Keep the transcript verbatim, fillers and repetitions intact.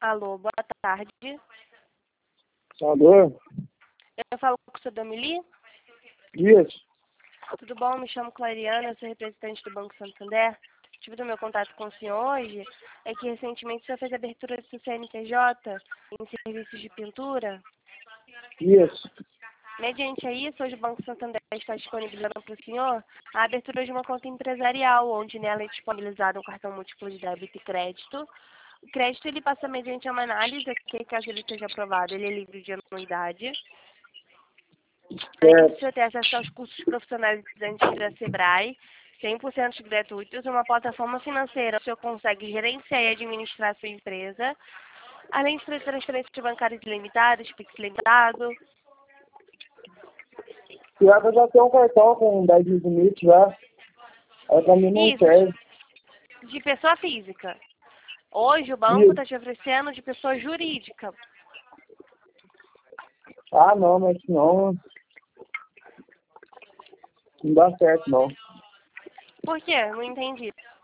Alô, boa tarde. Alô? Eu falo com o senhor Damili? Isso. Tudo bom? Me chamo Clariana, eu sou representante do Banco Santander. O motivo do meu contato com o senhor hoje é que recentemente o senhor fez a abertura do seu C N P J em serviços de pintura. Isso. Mediante a isso, hoje o Banco Santander está disponibilizando para o senhor a abertura de uma conta empresarial, onde nela é disponibilizado um cartão múltiplo de débito e crédito. O crédito ele passa mediante uma análise, que caso ele seja aprovado, ele é livre de anuidade. Além disso, Certo. você tem acesso aos cursos profissionalizantes da Sebrae, cem por cento gratuitos, uma plataforma financeira, o senhor consegue gerenciar e administrar a sua empresa, além de fazer transferências bancárias ilimitadas, Pix limitado. Pior que eu já tenho um cartão com dez mil limite já. Aí pra mim não Isso, serve. de pessoa física. Hoje o banco Isso. está te oferecendo de pessoa jurídica. Ah, não, mas não. Não dá certo, não. Por quê? Não entendi.